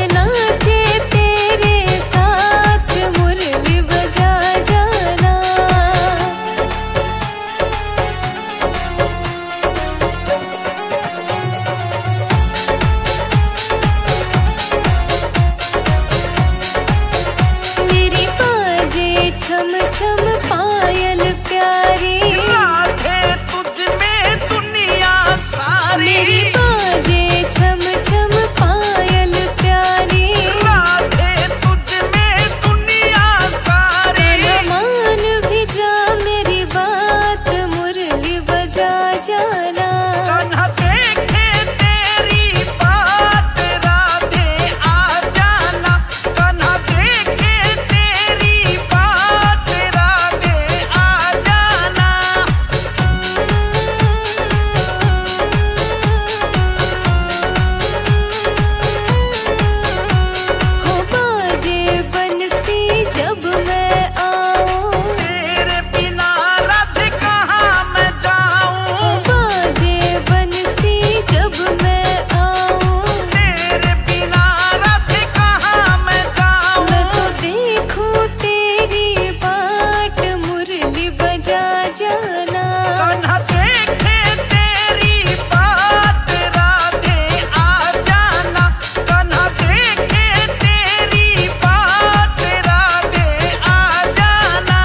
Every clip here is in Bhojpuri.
नाचे तेरे साथ मुरली बजा जाना। मेरी बाजे छम छम पायल प्यारी, राधे तुझ में दुनिया सारी। मेरी बाजे छम छम पायल प्यारी, राधे तुझ में दुनिया सारी। मान भी जा मेरी बात मुरली बजा जाना। कान्हा देखे तेरी बात राधे आ जाना। कान्हा देखे तेरी बात राधे आ जाना। हो बाजे बंसी जब मैं आऊं, तेरे बिना राधे कहाँ मैं जाऊं। हो बाजे बंसी जब मैं आऊं, तेरे बिना राधे कहाँ मैं जाऊं। मैं तो देखूं तेरी बाट मुरली बजा जाना। कान्हा देखे तेरी बात राधे आ जाना। कान्हा देखे तेरी बात राधे आ जाना।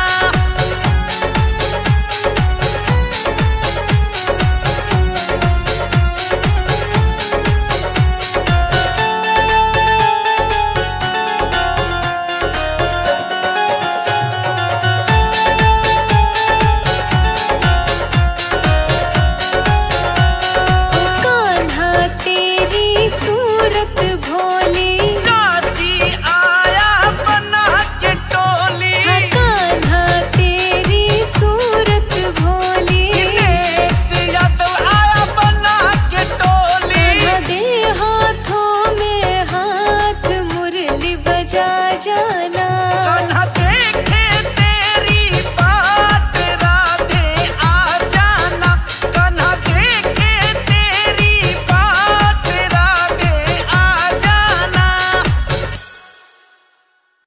हो कान्हा तेरी सूरत भोली, चाची आया बना के टोली। हाँ कान्हा तेरी सूरत भोली, दिनेश यादव आया बना के टोली। कान्हा दे हाथों में हाथ मुरली बजा जाना। कान्हा